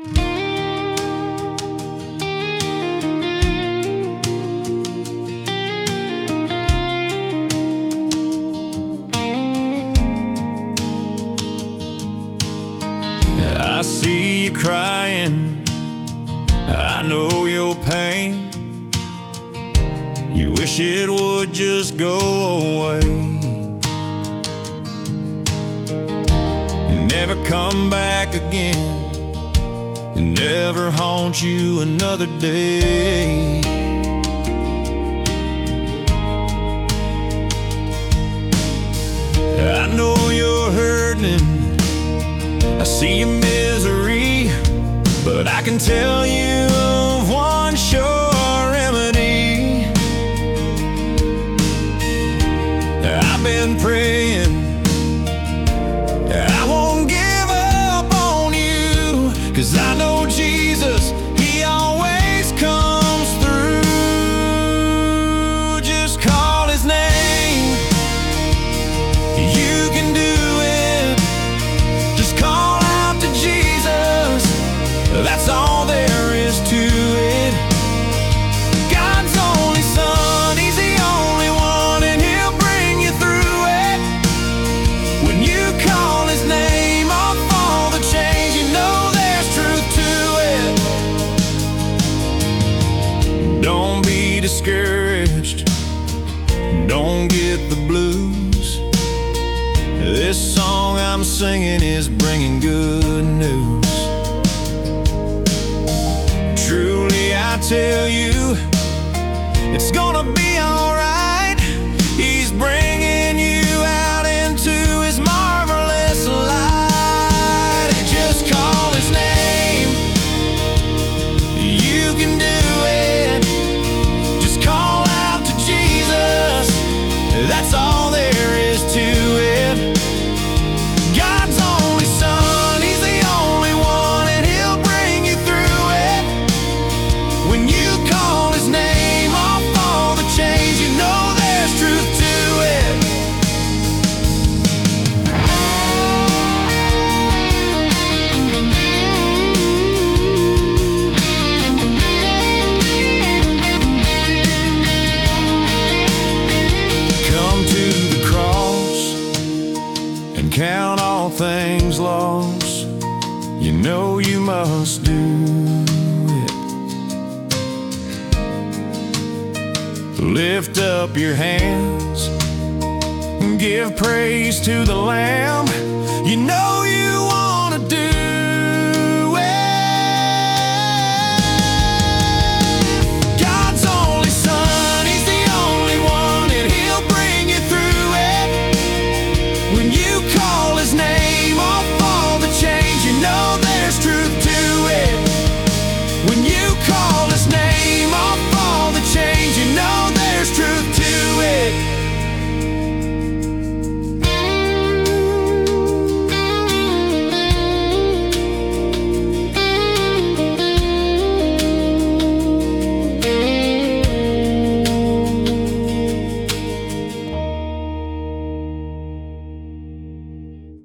I see you crying, I know your pain. You wish it would just go away and never come back again, and never haunt you another day. I know you're hurting, I see your misery, but I can tell you of one sure remedy. I've been praying, I won't give up on you, 'cause I know Jesus, He always comes through. Just call His name, you can do it. Just call out to Jesus, that's all there is to it. God's only Son, He's the only one, and He'll bring you through it. When you call His name, off all the chains, you know there's truth to it. Don't be discouraged, don't get the blues. This song I'm singing is bringing good news. Truly I tell you, it's gonna be alright. He's bringing you out into His marvelous light. Just call His name, you can do it. Just call out to Jesus, that's all there is to it. God's only Son, He's the only one, and He'll bring you through it. When you call His name, off all the chains, you know there's truth to it. Come to the cross and count all things lost. You know you must do it. Lift up your hands and give praise to the Lamb. You know you want to do it. God's only Son, He's the only one, and He'll bring you through it. When you